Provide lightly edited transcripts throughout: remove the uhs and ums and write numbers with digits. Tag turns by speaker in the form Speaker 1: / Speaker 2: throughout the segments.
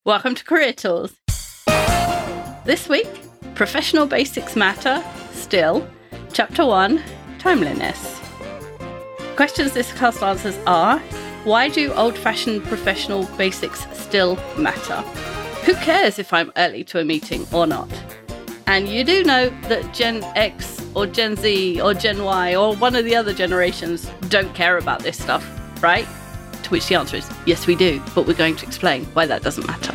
Speaker 1: Welcome to Career Tools. This week, Professional Basics Matter Still, Chapter 1, Timeliness. Questions this cast answers are: why do old-fashioned professional basics still matter? Who cares if I'm early to a meeting or not? And you do know that Gen X or Gen Z or Gen Y or one of the other generations don't care about this stuff, right? To which the answer is, yes, we do, but we're going to explain why that doesn't matter.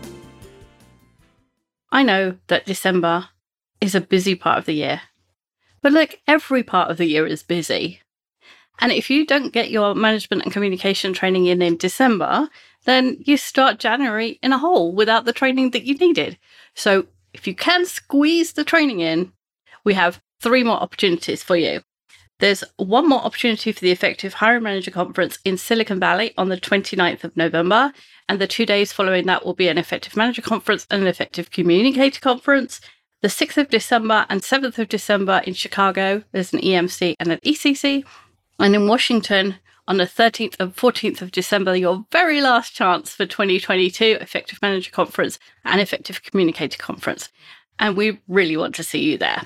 Speaker 1: I know that December is a busy part of the year, but look, every part of the year is busy. And if you don't get your management and communication training in December, then you start January in a hole without the training that you needed. So if you can squeeze the training in, we have 3 more opportunities for you. There's 1 more opportunity for the Effective Hiring Manager Conference in Silicon Valley on the 29th of November. And the 2 days following that will be an Effective Manager Conference and an Effective Communicator Conference. The 6th of December and 7th of December in Chicago, there's an EMC and an ECC. And in Washington, on the 13th and 14th of December, your very last chance for 2022 Effective Manager Conference and Effective Communicator Conference. And we really want to see you there.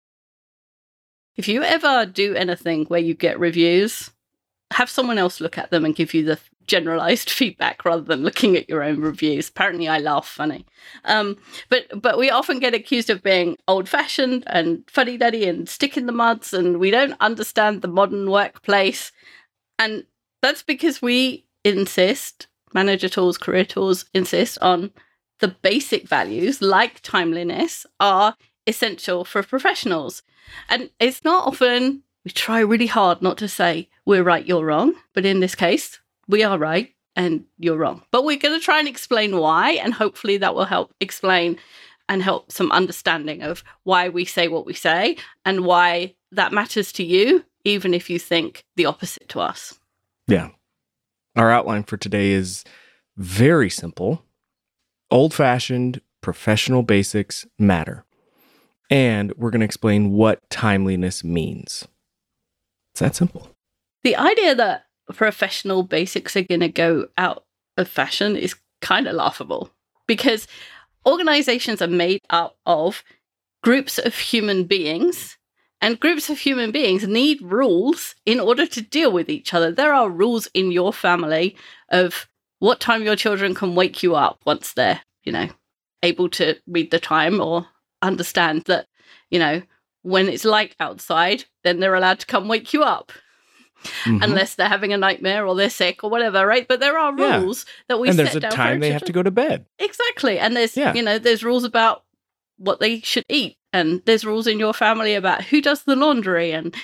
Speaker 1: If you ever do anything where you get reviews, have someone else look at them and give you the generalized feedback rather than looking at your own reviews. Apparently, I laugh funny. But we often get accused of being old-fashioned and fuddy-duddy and stick in the muds, and we don't understand the modern workplace. And that's because we insist, Manager Tools, Career Tools insist on the basic values like timeliness are essential for professionals. And it's not often, we try really hard not to say we're right, you're wrong. But in this case, we are right and you're wrong. But we're going to try and explain why. And hopefully that will help explain and help some understanding of why we say what we say and why that matters to you, even if you think the opposite to us.
Speaker 2: Yeah. Our outline for today is very simple. Old-fashioned professional basics matter. And we're going to explain what timeliness means. It's that simple.
Speaker 1: The idea that professional basics are going to go out of fashion is kind of laughable because organizations are made up of groups of human beings, and groups of human beings need rules in order to deal with each other. There are rules in your family of what time your children can wake you up once they're, able to read the time or understand that, when it's light outside, then they're allowed to come wake you up. Mm-hmm. Unless they're having a nightmare or they're sick or whatever, right? But there are rules that we set down.
Speaker 2: And there's a time they have to go to bed.
Speaker 1: Exactly. And there's, there's rules about what they should eat. And there's rules in your family about who does the laundry. And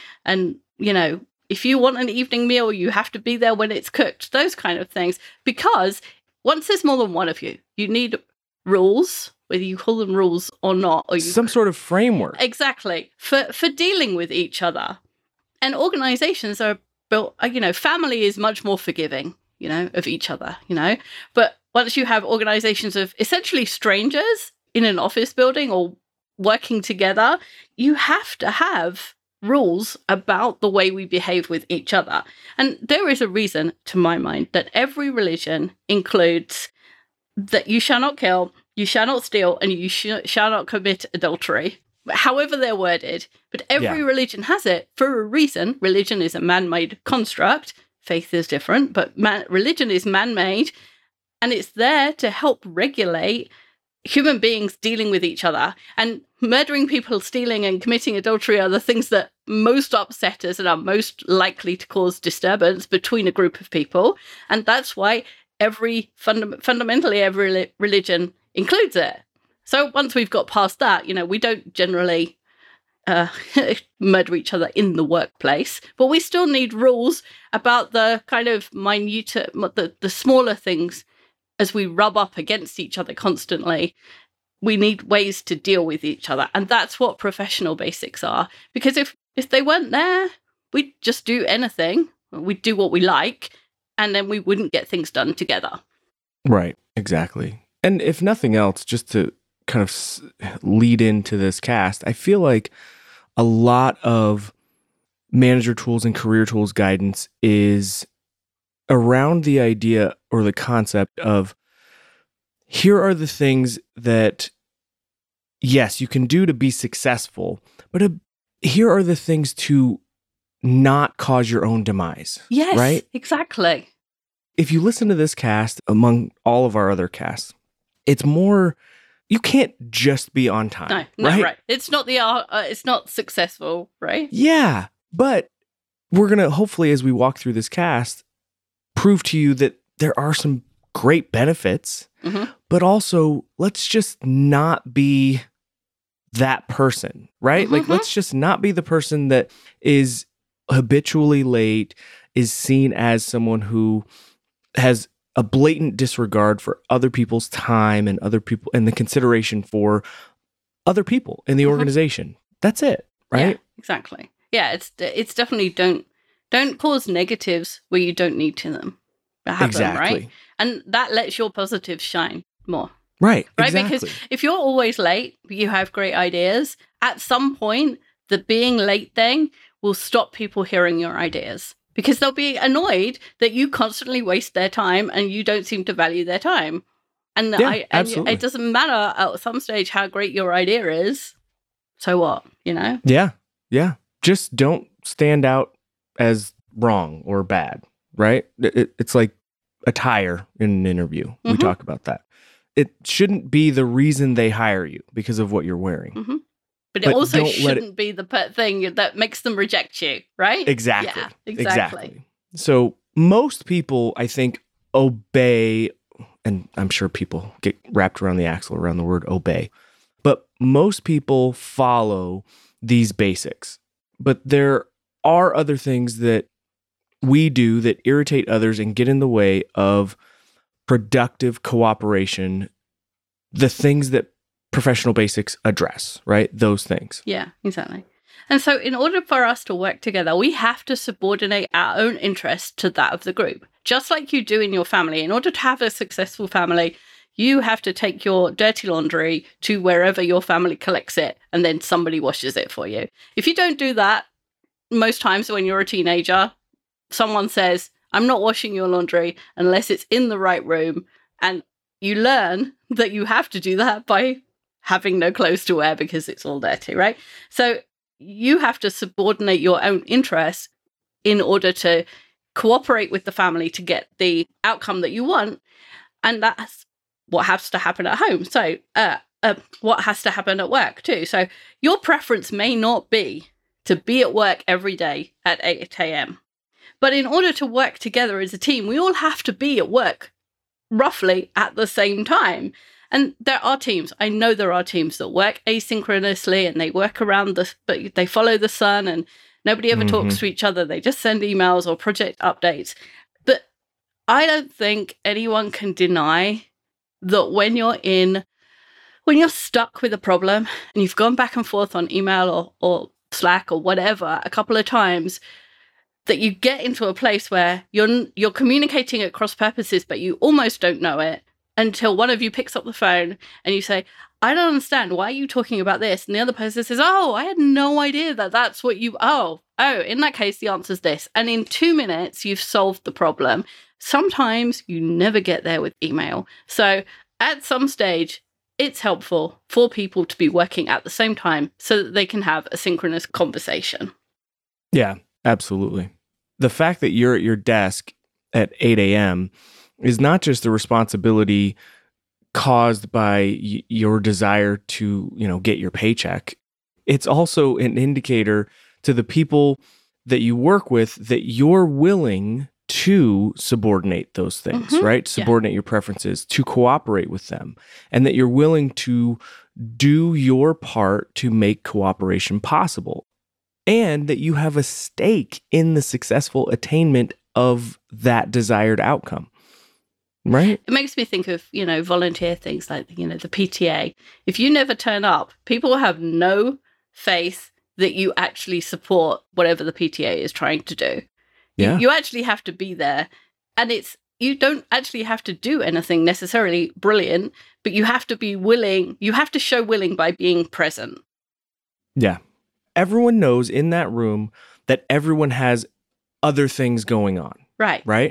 Speaker 1: if you want an evening meal, you have to be there when it's cooked. Those kind of things. Because once there's more than one of you, you need rules, whether you call them rules or not. Or
Speaker 2: some sort of framework.
Speaker 1: Exactly. For dealing with each other. And organizations are built, family is much more forgiving, of each other, But once you have organizations of essentially strangers in an office building or working together, you have to have rules about the way we behave with each other. And there is a reason, to my mind, that every religion includes that you shall not kill, you shall not steal, and you shall not commit adultery. However they're worded, but every religion has it for a reason. Religion is a man-made construct. Faith is different, but religion is man-made, and it's there to help regulate human beings dealing with each other. And murdering people, stealing, and committing adultery are the things that most upset us and are most likely to cause disturbance between a group of people. And that's why fundamentally every religion includes it. So once we've got past that, we don't generally murder each other in the workplace, but we still need rules about the kind of minute, the smaller things as we rub up against each other constantly. We need ways to deal with each other. And that's what professional basics are. Because if they weren't there, we'd just do anything. We'd do what we like, and then we wouldn't get things done together.
Speaker 2: Right, exactly. And if nothing else, just to kind of lead into this cast, I feel like a lot of manager tools and career tools guidance is around the idea or the concept of here are the things that, yes, you can do to be successful, but here are the things to not cause your own demise.
Speaker 1: Yes,
Speaker 2: right?
Speaker 1: Exactly.
Speaker 2: If you listen to this cast among all of our other casts, it's more, you can't just be on time.
Speaker 1: No, right. It's not it's not successful, right?
Speaker 2: Yeah, but we're going to hopefully, as we walk through this cast, prove to you that there are some great benefits, but also let's just not be that person, right? Like, let's just not be the person that is habitually late, is seen as someone who has a blatant disregard for other people's time and other people and the consideration for other people in the organization. That's it, right?
Speaker 1: Yeah, exactly. Yeah, it's definitely don't cause negatives where you don't need to them happen, right? And that lets your positives shine more.
Speaker 2: Right,
Speaker 1: exactly. Because if you're always late, but you have great ideas, at some point, the being late thing will stop people hearing your ideas because they'll be annoyed that you constantly waste their time and you don't seem to value their time. And,
Speaker 2: absolutely.
Speaker 1: It doesn't matter at some stage how great your idea is. So what,
Speaker 2: Yeah. Just don't stand out as wrong or bad, right? It's like a tire in an interview. We talk about that. It shouldn't be the reason they hire you because of what you're wearing.
Speaker 1: But it also shouldn't be the thing that makes them reject you, right?
Speaker 2: Exactly.
Speaker 1: Yeah, exactly.
Speaker 2: So most people, I think, obey, and I'm sure people get wrapped around the axle around the word obey, but most people follow these basics. But there are other things that we do that irritate others and get in the way of productive cooperation, the things that professional basics address, right? Those things.
Speaker 1: Yeah, exactly. And so in order for us to work together, we have to subordinate our own interest to that of the group, just like you do in your family. In order to have a successful family, you have to take your dirty laundry to wherever your family collects it, and then somebody washes it for you. If you don't do that, most times when you're a teenager, someone says, I'm not washing your laundry unless it's in the right room. And you learn that you have to do that by having no clothes to wear because it's all dirty, right? So you have to subordinate your own interests in order to cooperate with the family to get the outcome that you want. And that's what has to happen at home. So what has to happen at work too. So your preference may not be to be at work every day at 8 a.m. But in order to work together as a team, we all have to be at work roughly at the same time. And there are teams. I know there are teams that work asynchronously and they work around but they follow the sun and nobody ever talks to each other. They just send emails or project updates. But I don't think anyone can deny that when you're stuck with a problem and you've gone back and forth on email or Slack or whatever a couple of times, that you get into a place where you're communicating at cross purposes, but you almost don't know it until one of you picks up the phone and you say, I don't understand. Why are you talking about this? And the other person says, oh, I had no idea that's what you, in that case, the answer's this. And in 2 minutes, you've solved the problem. Sometimes you never get there with email. So at some stage, it's helpful for people to be working at the same time so that they can have a synchronous conversation.
Speaker 2: Yeah, absolutely. The fact that you're at your desk at 8 a.m. is not just a responsibility caused by your desire to, get your paycheck. It's also an indicator to the people that you work with that you're willing to subordinate those things, right? Subordinate your preferences, to cooperate with them, and that you're willing to do your part to make cooperation possible, and that you have a stake in the successful attainment of that desired outcome. Right?
Speaker 1: It makes me think of, volunteer things like, the PTA. If you never turn up, people have no faith that you actually support whatever the PTA is trying to do. Yeah. You actually have to be there. And you don't actually have to do anything necessarily brilliant, but you have to be willing. You have to show willing by being present.
Speaker 2: Yeah. Everyone knows in that room that everyone has other things going on.
Speaker 1: Right.
Speaker 2: Right?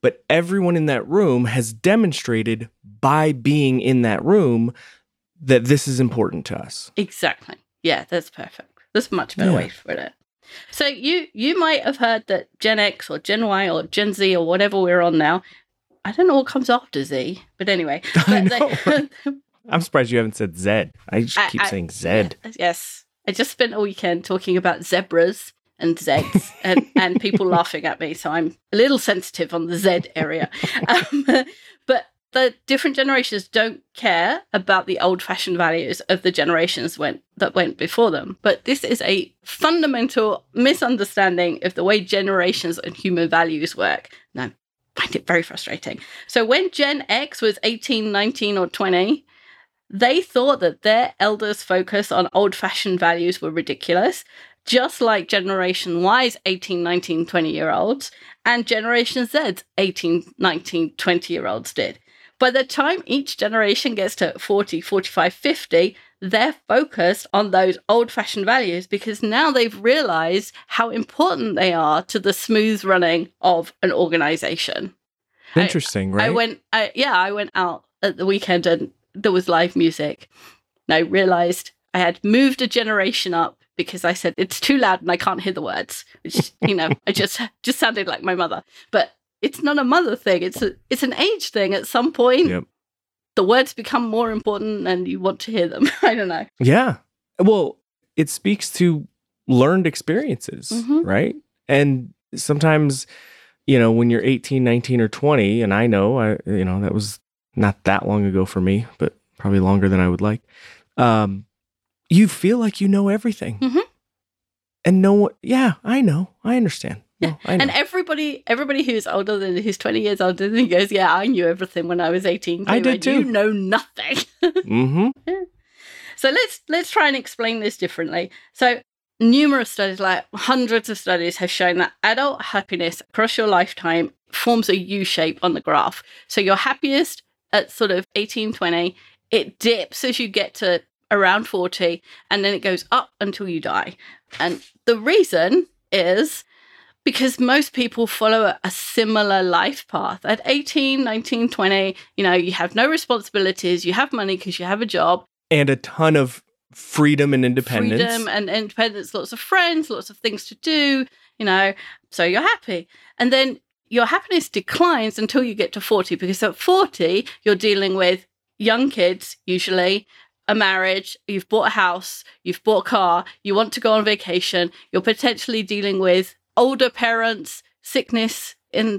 Speaker 2: but everyone in that room has demonstrated by being in that room that this is important to us.
Speaker 1: Exactly. Yeah, that's perfect. That's a much better way to put it. So you might have heard that Gen X or Gen Y or Gen Z or whatever we're on now, I don't know what comes after Z, but anyway.
Speaker 2: I know, right? I'm surprised you haven't said Z. I just keep saying Z.
Speaker 1: Yeah, yes. I just spent a weekend talking about zebras and Zs and people laughing at me, so I'm a little sensitive on the Z area. But the different generations don't care about the old-fashioned values of the generations that went before them. But this is a fundamental misunderstanding of the way generations and human values work. And I find it very frustrating. So when Gen X was 18, 19, or 20, they thought that their elders' focus on old-fashioned values were ridiculous, just like Generation Y's 18, 19, 20-year-olds and Generation Z's 18, 19, 20-year-olds did. By the time each generation gets to 40, 45, 50, they're focused on those old-fashioned values because now they've realized how important they are to the smooth running of an organization.
Speaker 2: Interesting, right?
Speaker 1: I went out at the weekend and there was live music. And I realized I had moved a generation up because I said, it's too loud and I can't hear the words, which, I just sounded like my mother. But it's not a mother thing. It's an age thing. At some point, the words become more important and you want to hear them. I don't know.
Speaker 2: Yeah. Well, it speaks to learned experiences, right? And sometimes, when you're 18, 19, or 20, and I know, that was not that long ago for me, but probably longer than I would like. You feel like you know everything. And I know. I understand.
Speaker 1: Yeah.
Speaker 2: Well, I know.
Speaker 1: And everybody who's 20 years older than me goes, yeah, I knew everything when I was 18.
Speaker 2: I did too.
Speaker 1: You know nothing. Yeah. So let's try and explain this differently. So numerous studies, like hundreds of studies, have shown that adult happiness across your lifetime forms a U shape on the graph. So you're happiest at sort of 18, 20. It dips as you get to around 40, and then it goes up until you die. And the reason is because most people follow a similar life path. At 18, 19, 20, you have no responsibilities, you have money because you have a job.
Speaker 2: And a ton of freedom and independence.
Speaker 1: Lots of friends, lots of things to do, so you're happy. And then your happiness declines until you get to 40, because at 40, you're dealing with young kids, usually, a marriage, you've bought a house, you've bought a car, you want to go on vacation, you're potentially dealing with older parents, sickness in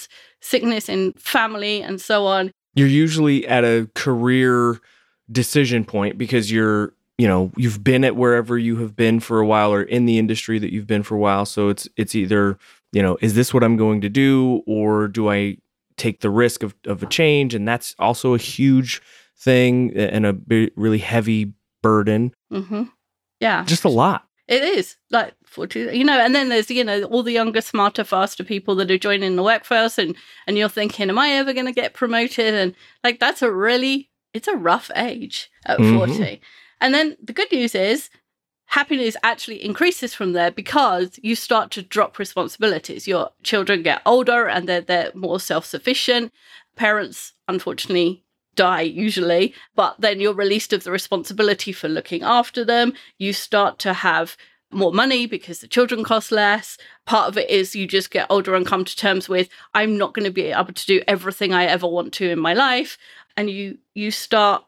Speaker 1: family, and so on. You're
Speaker 2: usually at a career decision point because you've been at wherever you have been for a while, or in the industry that you've been for a while. So it's either, is this what I'm going to do, or do I take the risk of a change? And that's also a huge thing and a really heavy burden.
Speaker 1: Yeah.
Speaker 2: Just a lot.
Speaker 1: It is like 40, and then there's, all the younger, smarter, faster people that are joining the workforce, and you're thinking, am I ever going to get promoted? And like, it's a rough age at 40. And then the good news is happiness actually increases from there because you start to drop responsibilities. Your children get older and they're more self-sufficient. Parents, unfortunately, die usually, but then you're released of the responsibility for looking after them. You start to have more money because the children cost less. Part of it is you just get older and come to terms with, I'm not going to be able to do everything I ever want to in my life. And you just start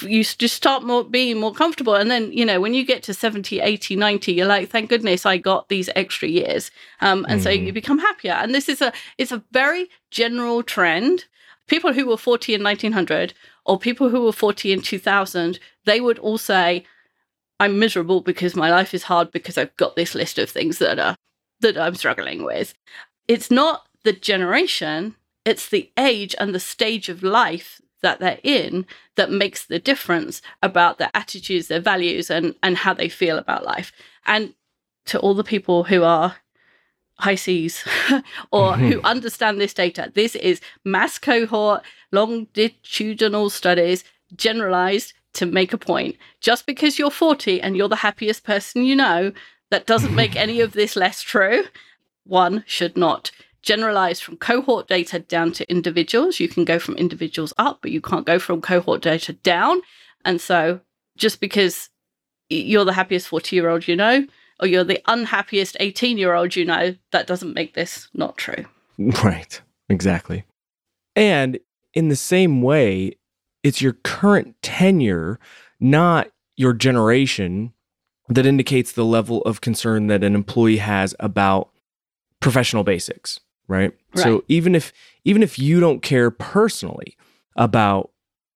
Speaker 1: being more comfortable. And then, when you get to 70, 80, 90, you're like, thank goodness I got these extra years. So you become happier. And this is it's a very general trend. People who were 40 in 1900 or people who were 40 in 2000, they would all say, I'm miserable because my life is hard because I've got this list of things that I'm struggling with. It's not the generation, it's the age and the stage of life that they're in that makes the difference about their attitudes, their values, and how they feel about life. And to all the people who are high C's or who understand this data, this is mass cohort, longitudinal studies, generalized to make a point. Just because you're 40 and you're the happiest person that doesn't make any of this less true. One should not generalize from cohort data down to individuals. You can go from individuals up, but you can't go from cohort data down. And so just because you're the happiest 40-year-old you know, or you're the unhappiest 18-year-old you know, that doesn't make this not true.
Speaker 2: Right. Exactly. And in the same way, it's your current tenure, not your generation, that indicates the level of concern that an employee has about professional basics, right? So even if you don't care personally about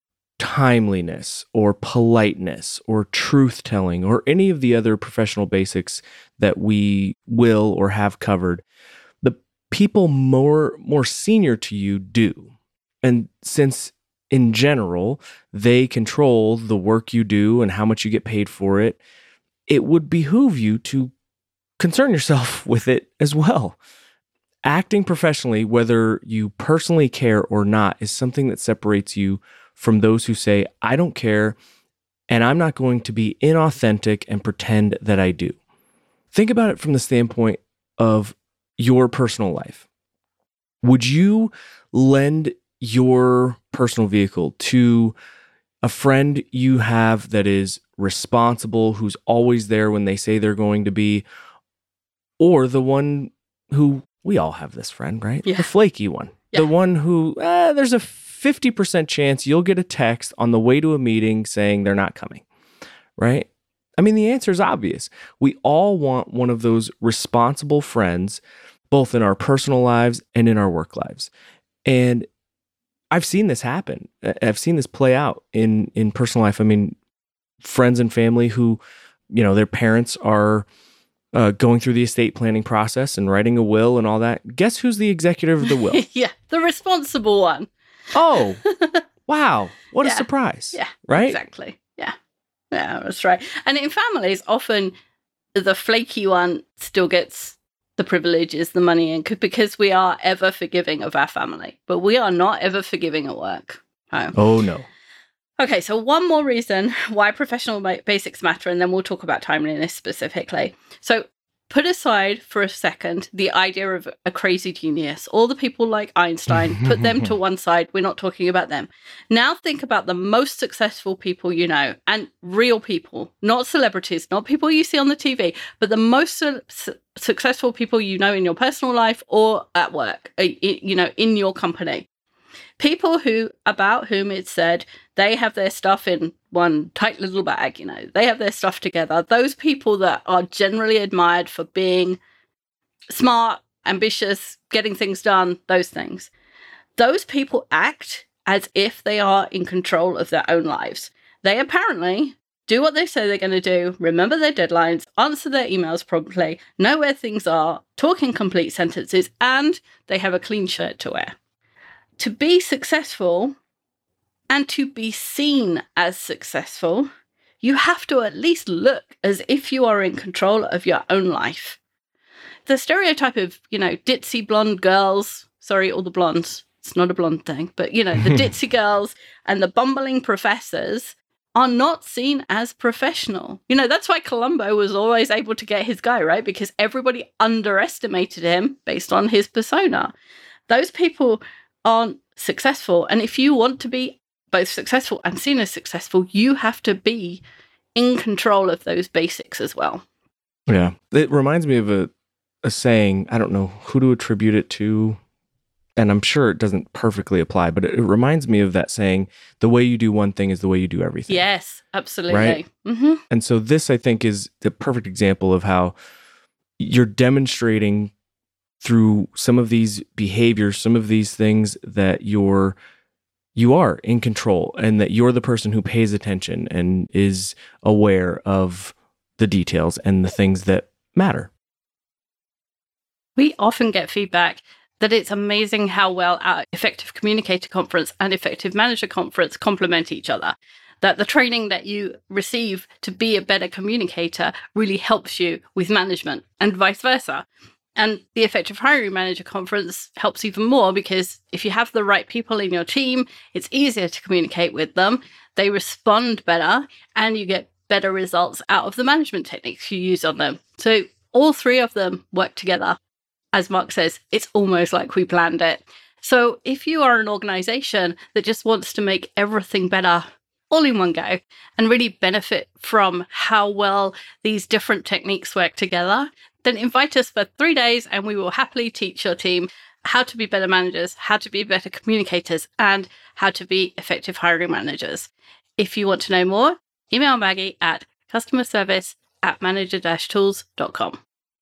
Speaker 2: timeliness or politeness or truth telling or any of the other professional basics that we will or have covered, the people more senior to you do. And since in general they control the work you do and how much you get paid for it, it would behoove you to concern yourself with it as well. Acting professionally, whether you personally care or not, is something that separates you from those who say, I don't care, and I'm not going to be inauthentic and pretend that I do. Think about it from the standpoint of your personal life. Would you lend your personal vehicle to a friend you have that is responsible, who's always there when they say they're going to be, or the one who, we all have this friend, right?
Speaker 1: Yeah.
Speaker 2: The flaky one.
Speaker 1: Yeah.
Speaker 2: The one who, there's a 50% chance you'll get a text on the way to a meeting saying they're not coming, right? I mean, the answer is obvious. We all want one of those responsible friends, both in our personal lives and in our work lives. And I've seen this happen. I've seen this play out in personal life. I mean, friends and family who, their parents are going through the estate planning process and writing a will and all that. Guess who's the executor of the will?
Speaker 1: Yeah, the responsible one.
Speaker 2: Oh, wow. What a surprise.
Speaker 1: Yeah,
Speaker 2: right?
Speaker 1: Exactly. Yeah, that's right. And in families, often the flaky one still gets the privileges, the money, and because we are ever forgiving of our family, but we are not ever forgiving at work.
Speaker 2: Oh, no.
Speaker 1: Okay, so one more reason why professional basics matter, and then we'll talk about timeliness specifically. So put aside for a second the idea of a crazy genius. All the people like Einstein, put them to one side. We're not talking about them. Now think about the most successful people you know, and real people, not celebrities, not people you see on the TV, but the most successful people you know in your personal life or at work, in your company. People about whom it's said they have their stuff in one tight little bag, they have their stuff together. Those people that are generally admired for being smart, ambitious, getting things done, those things. Those people act as if they are in control of their own lives. They apparently do what they say they're going to do, remember their deadlines, answer their emails promptly, know where things are, talk in complete sentences, and they have a clean shirt to wear. To be successful and to be seen as successful, you have to at least look as if you are in control of your own life. The stereotype of, ditzy blonde girls, sorry, all the blondes, it's not a blonde thing, but, the ditzy girls and the bumbling professors are not seen as professional. That's why Columbo was always able to get his guy, right? Because everybody underestimated him based on his persona. Those people aren't successful. And if you want to be both successful and seen as successful, you have to be in control of those basics as well.
Speaker 2: Yeah. It reminds me of a saying, I don't know who to attribute it to, and I'm sure it doesn't perfectly apply, but it reminds me of that saying, the way you do one thing is the way you do everything.
Speaker 1: Yes, absolutely.
Speaker 2: Right?
Speaker 1: Mm-hmm.
Speaker 2: And so this, I think, is the perfect example of how you're demonstrating through some of these behaviors, some of these things that you are in control and that you're the person who pays attention and is aware of the details and the things that matter.
Speaker 1: We often get feedback that it's amazing how well our Effective Communicator Conference and Effective Manager Conference complement each other. That the training that you receive to be a better communicator really helps you with management and vice versa. And the Effective Hiring Manager Conference helps even more because if you have the right people in your team, it's easier to communicate with them. They respond better and you get better results out of the management techniques you use on them. So all three of them work together as Mark says, it's almost like we planned it. So if you are an organization that just wants to make everything better all in one go and really benefit from how well these different techniques work together, then invite us for 3 days and we will happily teach your team how to be better managers, how to be better communicators, and how to be effective hiring managers. If you want to know more, email Maggie at customerservice@manager-tools.com.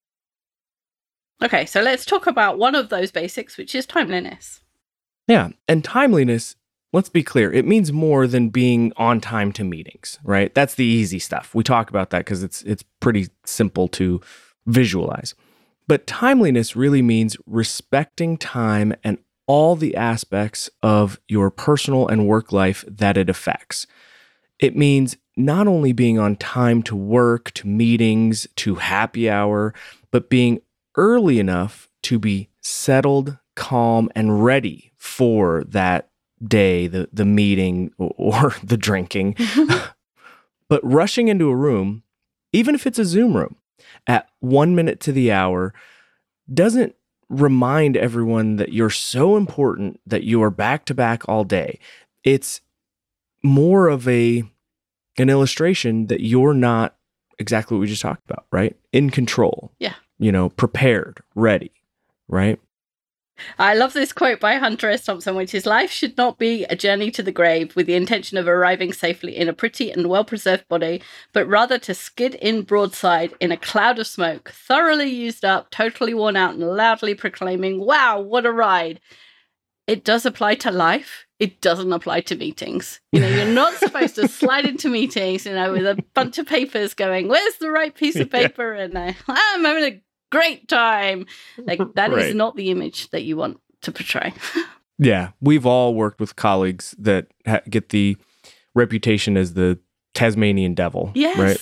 Speaker 1: Okay, so let's talk about one of those basics, which is timeliness.
Speaker 2: Yeah. And timeliness, let's be clear, it means more than being on time to meetings, right? That's the easy stuff. We talk about that because it's pretty simple to visualize. But timeliness really means respecting time and all the aspects of your personal and work life that it affects. It means not only being on time to work, to meetings, to happy hour, but being early enough to be settled, calm, and ready for that day, the meeting, or the drinking. But rushing into a room, even if it's a Zoom room, at 1 minute to the hour, doesn't remind everyone that you're so important that you are back to back all day. It's more of an illustration that you're not exactly what we just talked about, right? In control.
Speaker 1: Yeah.
Speaker 2: Prepared, ready, right?
Speaker 1: I love this quote by Hunter S. Thompson, which is, "Life should not be a journey to the grave with the intention of arriving safely in a pretty and well-preserved body, but rather to skid in broadside in a cloud of smoke, thoroughly used up, totally worn out, and loudly proclaiming, 'Wow, what a ride!' It does apply to life. It doesn't apply to meetings. You're not supposed to slide into meetings, with a bunch of papers going, 'Where's the right piece of paper?' And I'm having a great time." Like, that
Speaker 2: Right.
Speaker 1: is not the image that you want to portray.
Speaker 2: Yeah. We've all worked with colleagues that get the reputation as the Tasmanian devil,
Speaker 1: Yes.
Speaker 2: right?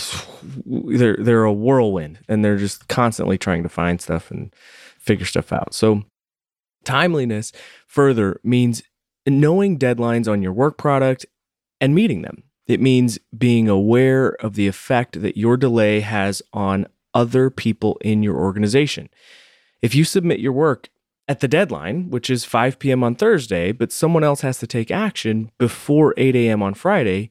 Speaker 2: They're a whirlwind, and they're just constantly trying to find stuff and figure stuff out. So timeliness further means knowing deadlines on your work product and meeting them. It means being aware of the effect that your delay has on other people in your organization. If you submit your work at the deadline, which is 5 p.m. on Thursday, but someone else has to take action before 8 a.m. on Friday,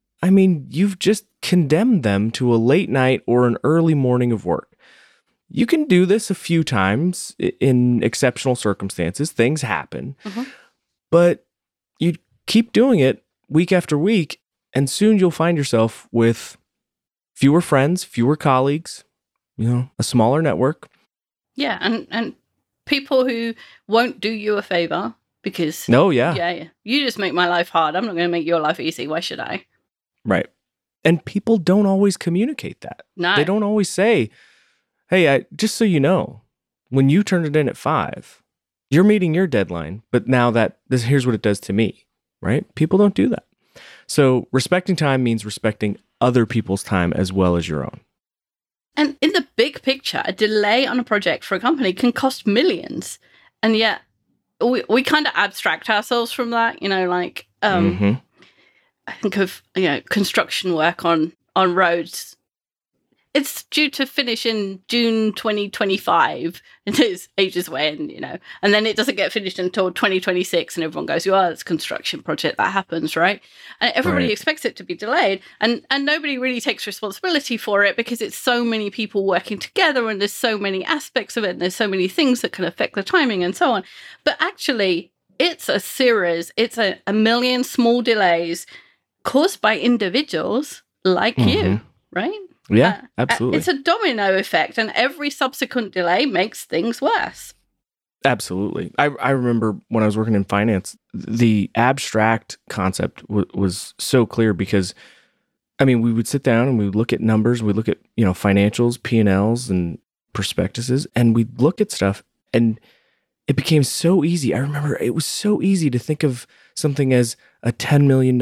Speaker 2: you've just condemned them to a late night or an early morning of work. You can do this a few times in exceptional circumstances. Things happen.
Speaker 1: Mm-hmm.
Speaker 2: But you keep doing it week after week, and soon you'll find yourself with fewer friends, fewer colleagues, a smaller network.
Speaker 1: Yeah, and people who won't do you a favor because...
Speaker 2: Oh, yeah.
Speaker 1: Yeah. You just make my life hard. I'm not going to make your life easy. Why should I?
Speaker 2: Right. And people don't always communicate that.
Speaker 1: No.
Speaker 2: They don't always say, "Hey, just so you know, when you turned it in at 5, you're meeting your deadline, but now here's what it does to me," right? People don't do that. So respecting time means respecting other people's time as well as your own.
Speaker 1: And in the big picture, a delay on a project for a company can cost millions. And yet we kind of abstract ourselves from that,
Speaker 2: Mm-hmm.
Speaker 1: I think of, construction work on roads. It's due to finish in June 2025. It is ages away, and then it doesn't get finished until 2026, and everyone goes, "Oh, it's a construction project. That happens, right?" And everybody
Speaker 2: Right.
Speaker 1: expects it to be delayed, and nobody really takes responsibility for it because it's so many people working together, and there's so many aspects of it, and there's so many things that can affect the timing and so on. But actually, it's a series. It's a million small delays caused by individuals like you, right?
Speaker 2: Yeah, absolutely.
Speaker 1: It's a domino effect, and every subsequent delay makes things worse.
Speaker 2: Absolutely. I remember when I was working in finance, the abstract concept was so clear because, we would sit down and we would look at numbers, we'd look at, financials, P&Ls, and prospectuses, and we'd look at stuff, and it became so easy. I remember it was so easy to think of something as a $10 million,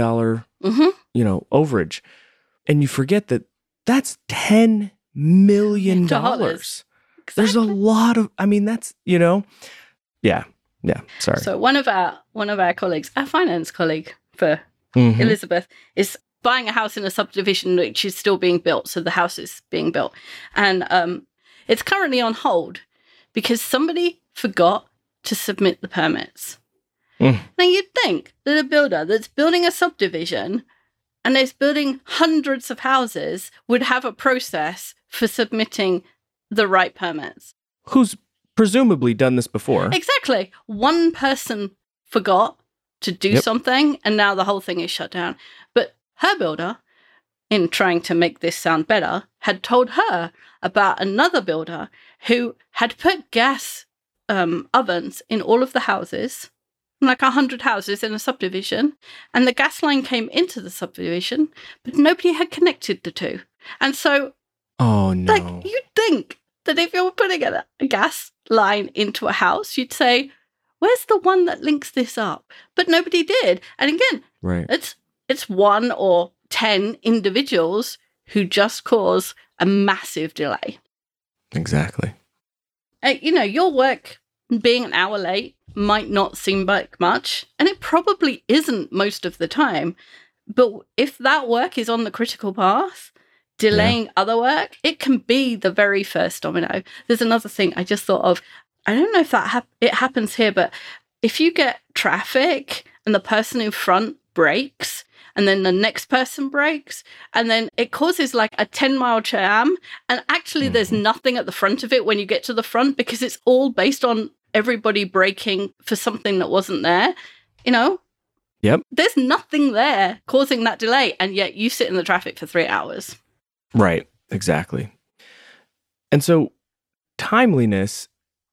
Speaker 2: overage. And you forget that that's $10 million.
Speaker 1: Exactly.
Speaker 2: There's a lot of, that's, yeah. Sorry.
Speaker 1: So one of our colleagues, our finance colleague for
Speaker 2: Mhm.
Speaker 1: Elizabeth, is buying a house in a subdivision which is still being built. So the house is being built, and it's currently on hold because somebody forgot to submit the permits.
Speaker 2: Mm.
Speaker 1: Now, you'd think that a builder that's building a subdivision and is building hundreds of houses would have a process for submitting the right permits.
Speaker 2: Who's presumably done this before.
Speaker 1: Exactly. One person forgot to do something, and now the whole thing is shut down. But her builder, in trying to make this sound better, had told her about another builder who had put gas ovens in all of the houses, like 100 houses in a subdivision, and the gas line came into the subdivision, but nobody had connected the two. And so,
Speaker 2: oh no,
Speaker 1: like, you'd think that if you were putting a gas line into a house, you'd say, where's the one that links this up? But nobody did. And again,
Speaker 2: right,
Speaker 1: it's 1 or 10 individuals who just cause a massive delay.
Speaker 2: Exactly.
Speaker 1: Your work being an hour late might not seem like much, and it probably isn't most of the time. But if that work is on the critical path, delaying other work, it can be the very first domino. There's another thing I just thought of. I don't know if it happens here, but if you get traffic and the person in front brakes, and then the next person brakes, and then it causes like a 10-mile jam, and actually there's nothing at the front of it when you get to the front, because it's all based on everybody braking for something that wasn't there,
Speaker 2: Yep.
Speaker 1: There's nothing there causing that delay, and yet you sit in the traffic for 3 hours.
Speaker 2: Right, exactly. And so timeliness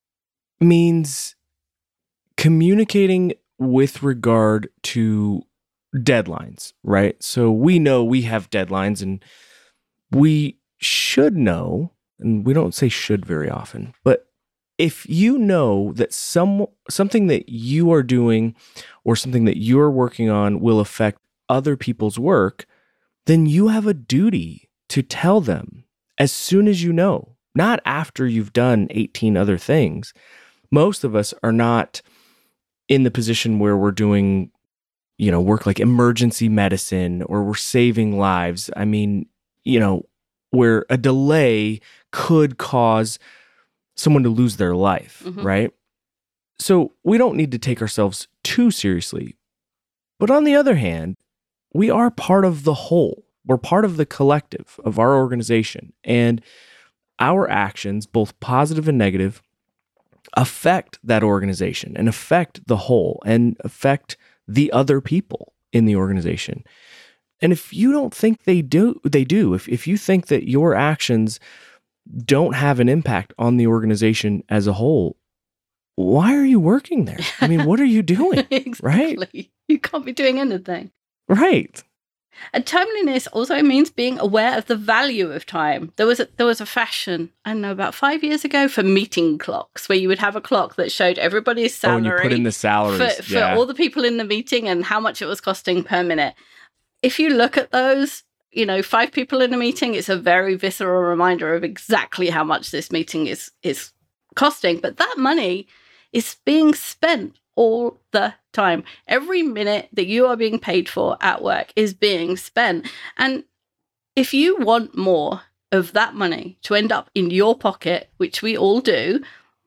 Speaker 2: means communicating with regard to deadlines, right? So we know we have deadlines, and we should know, and we don't say should very often, but if you know that something that you are doing or something that you're working on will affect other people's work, then you have a duty to tell them as soon as you know, not after you've done 18 other things. Most of us are not in the position where we're doing, work like emergency medicine, or we're saving lives. I mean, where a delay could cause someone to lose their life, right? So we don't need to take ourselves too seriously. But on the other hand, we are part of the whole. We're part of the collective of our organization. And our actions, both positive and negative, affect that organization and affect the whole and affect the other people in the organization. And if you don't think they do. If you think that your actions don't have an impact on the organization as a whole, why are you working there? I mean, what are you doing?
Speaker 1: Exactly.
Speaker 2: Right?
Speaker 1: You can't be doing anything.
Speaker 2: Right.
Speaker 1: And timeliness also means being aware of the value of time. There was a fashion, I don't know, about 5 years ago for meeting clocks, where you would have a clock that showed everybody's salary.
Speaker 2: And you put in the salaries.
Speaker 1: For all the people in the meeting and how much it was costing per minute. If you look at those, 5 people in a meeting, it's a very visceral reminder of exactly how much this meeting is costing. But that money is being spent all the time. Every minute that you are being paid for at work is being spent. And if you want more of that money to end up in your pocket, which we all do,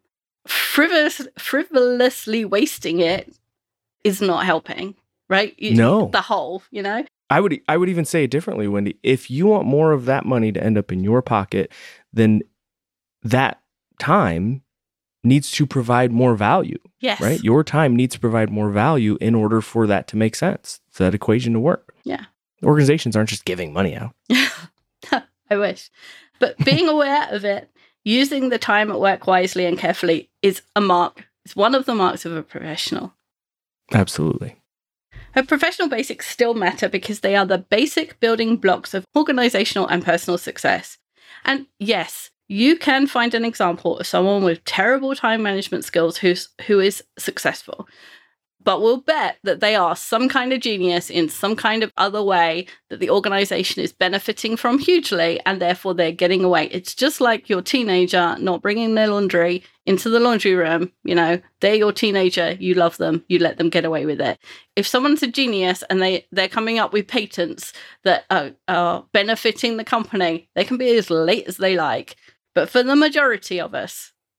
Speaker 1: frivolously wasting it is not helping, right?
Speaker 2: No.
Speaker 1: The whole,
Speaker 2: I would even say it differently, Wendy. If you want more of that money to end up in your pocket, then that time needs to provide more value.
Speaker 1: Yes.
Speaker 2: Right? Your time needs to provide more value in order for that to make sense, for that equation to work.
Speaker 1: Yeah.
Speaker 2: Organizations aren't just giving money out.
Speaker 1: I wish. But being aware of it, using the time at work wisely and carefully is a mark. It's one of the marks of a professional.
Speaker 2: Absolutely.
Speaker 1: Her professional basics still matter because they are the basic building blocks of organizational and personal success. And yes, you can find an example of someone with terrible time management skills who is successful. But we'll bet that they are some kind of genius in some kind of other way that the organization is benefiting from hugely, and therefore they're getting away. It's just like your teenager not bringing their laundry into the laundry room. They're your teenager. You love them. You let them get away with it. If someone's a genius and they're coming up with patents that are benefiting the company, they can be as late as they like. But for the majority of us,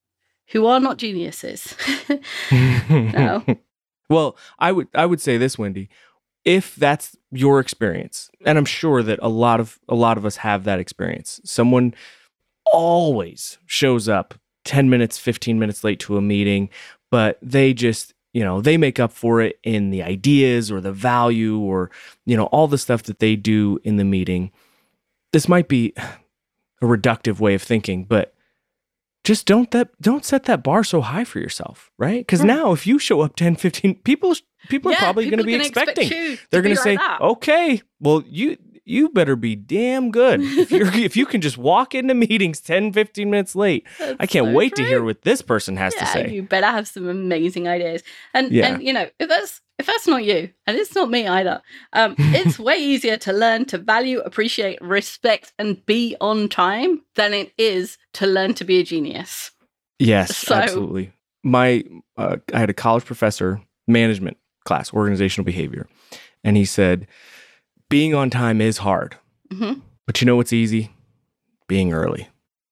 Speaker 1: who are not geniuses. No.
Speaker 2: Well, I would say this, Wendy. If that's your experience, and I'm sure that a lot of us have that experience, someone always shows up 10 minutes, 15 minutes late to a meeting, but they just, they make up for it in the ideas or the value or, all the stuff that they do in the meeting. This might be a reductive way of thinking, but just don't set that bar so high for yourself, right? Because now if you show up 10, 15, people are probably going to be expecting. They're going to say, okay, well, you better be damn good. If you can just walk into meetings 10, 15 minutes late, I can't wait to hear what this person has to say.
Speaker 1: You better have some amazing ideas. And if that's not you, and it's not me either, it's way easier to learn to value, appreciate, respect, and be on time than it is to learn to be a genius.
Speaker 2: Yes, absolutely. I had a college professor, management class, organizational behavior, and he said, being on time is hard, but you know what's easy? Being early.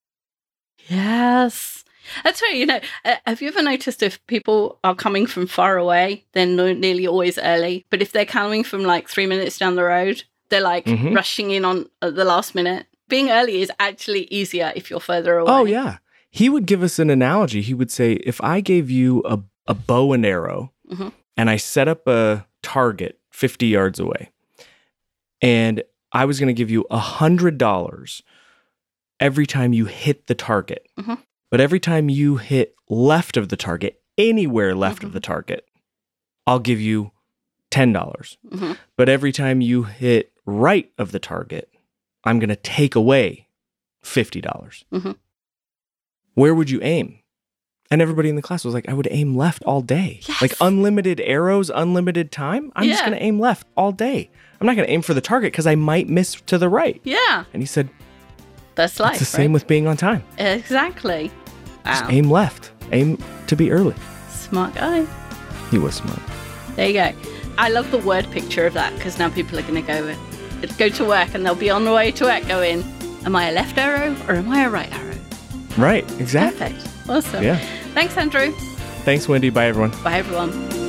Speaker 1: Yes. That's right. Have you ever noticed if people are coming from far away, they're nearly always early. But if they're coming from like 3 minutes down the road, they're like rushing in on the last minute. Being early is actually easier if you're further away.
Speaker 2: Oh, yeah. He would give us an analogy. He would say, if I gave you a bow and arrow and I set up a target 50 yards away and I was going to give you $100 every time you hit the target. But every time you hit left of the target, anywhere left of the target, I'll give you $10. But every time you hit right of the target, I'm going to take away $50. Where would you aim? And everybody in the class was like, I would aim left all day.
Speaker 1: Yes.
Speaker 2: Like unlimited arrows, unlimited time. I'm just going to aim left all day. I'm not going to aim for the target because I might miss to the right.
Speaker 1: Yeah.
Speaker 2: And he said,
Speaker 1: that's life.
Speaker 2: It's the same with being on time.
Speaker 1: Exactly. Wow.
Speaker 2: Just aim left. Aim to be early.
Speaker 1: Smart guy.
Speaker 2: He was smart.
Speaker 1: There you go. I love the word picture of that because now people are going to go to work and they'll be on the way to work going, am I a left arrow or am I a right arrow?
Speaker 2: Right. Exactly.
Speaker 1: Perfect. Awesome.
Speaker 2: Yeah.
Speaker 1: Thanks, Andrew.
Speaker 2: Thanks, Wendy. Bye, everyone.
Speaker 1: Bye, everyone.